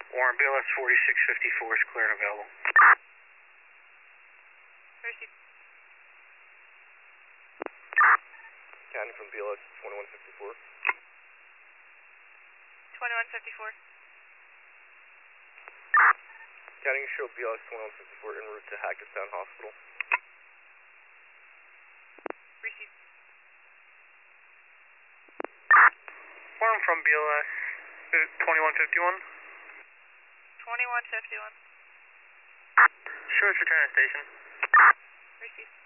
Warren, BLS 4654 is clear and available. Received. Counting from BLS 2154. 2154. Counting show BLS 2154 en route to Hackettstown Hospital. Received. Warren from BLS 2151. 2151. Sure, it's return to station. Received.